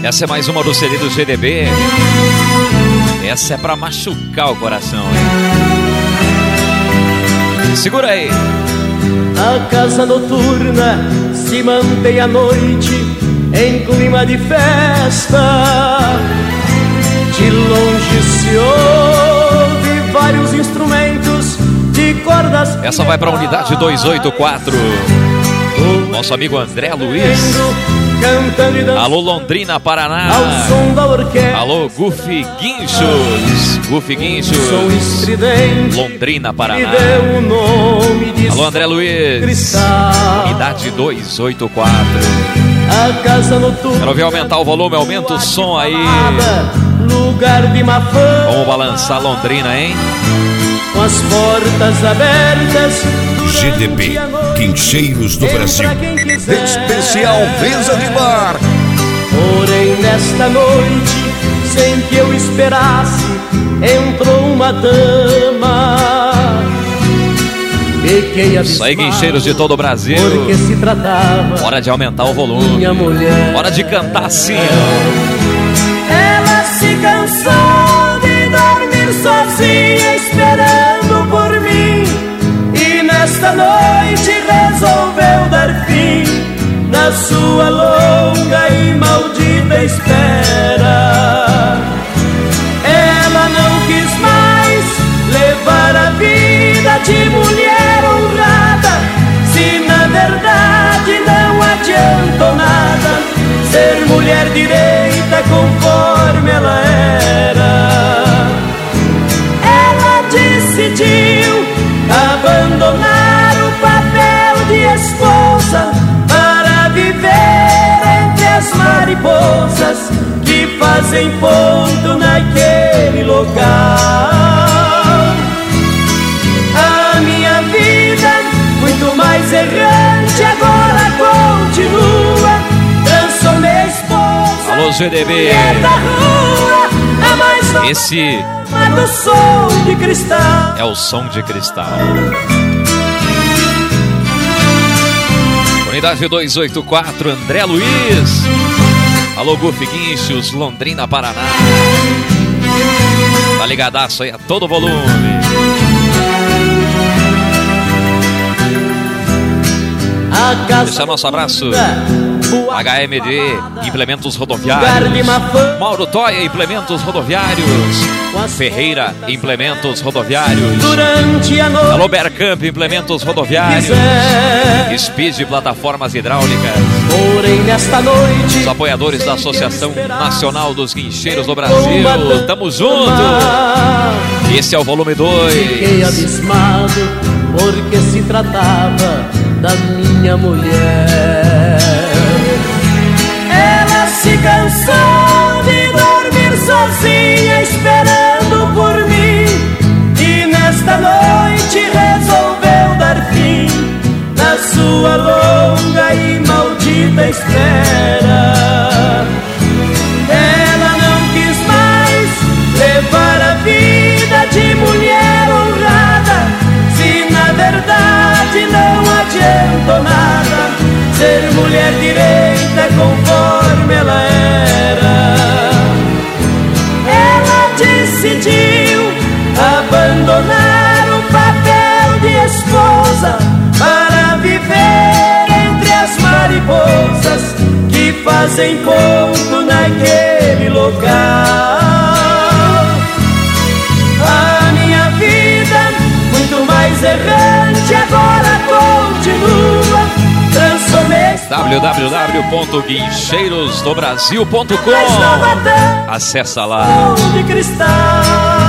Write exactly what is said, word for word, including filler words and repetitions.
Essa é mais uma do C D do G D B. Essa é pra machucar o coração, hein? Segura aí. A casa noturna se mantém à noite em clima de festa. De longe se ouve vários instrumentos de cordas. Essa vai pra unidade duzentos e oitenta e quatro. Nosso amigo André Luiz. Alô, Londrina, Paraná. Ao som da orquestra. Alô, Gufi Guinchos. Gufi Guinchos, Londrina, Paraná. Alô, André Luiz. Unidade duzentos e oitenta e quatro. A casa noturna. Quero ver aumentar o volume, aumenta o som aí. Lugar de má fama. Vamos balançar Londrina, hein? Com as portas abertas. G D B, Guincheiros do Brasil. Especial mesa de bar. Porém, nesta noite, sem que eu esperasse, entrou uma dama. Fiquei abismado. Isso aí, guincheiros de todo o Brasil. Porque se tratava. Hora de aumentar o volume. Minha mulher. Hora de cantar assim. Ela se cansou de dormir sozinha, esperando por mim. E nesta noite resolveu dar fim na sua longa e maldita espera. Ela não quis mais levar a vida de mulher honrada, se na verdade não adiantou nada ser mulher direita conforme ela era. Ela decidiu abandonar o papel de esposa para viver entre as mariposas que fazem ponto naquele local. A minha vida, muito mais errante, agora continua. Transformei a esposa. Alô, G D B. Da rua, a mais esse do som de cristal. É o som de cristal. Unidade duzentos e oitenta e quatro, André Luiz. Alô, Gufi Guinchos, Londrina, Paraná. Tá ligadaço aí a todo volume. Esse é o nosso abraço. H M D, Implementos Rodoviários. Mauro Toia, Implementos Rodoviários. Ferreira, Implementos Rodoviários. Alô, Bercamp, Implementos Rodoviários. Speed, Plataformas Hidráulicas. Porém, nesta noite, os apoiadores da Associação Nacional dos Guincheiros do Brasil. Tamo junto. Esse é o volume dois. Fiquei abismado porque se tratava da minha mulher. Ela se cansou de dormir sozinha, esperando por mim. E nesta noite resolveu dar fim na sua longa e maldita espera. Ela não quis mais levar a vida de mulher honrada, se na verdade não adiantou nada ser mulher direita conforme ela era. Ela decidiu abandonar o papel de esposa para viver entre as mariposas que fazem ponto naquele local. A minha vida, muito mais errante, agora continua. Transformei w w w ponto guincheiros do brasil ponto com. Acessa lá. De cristal.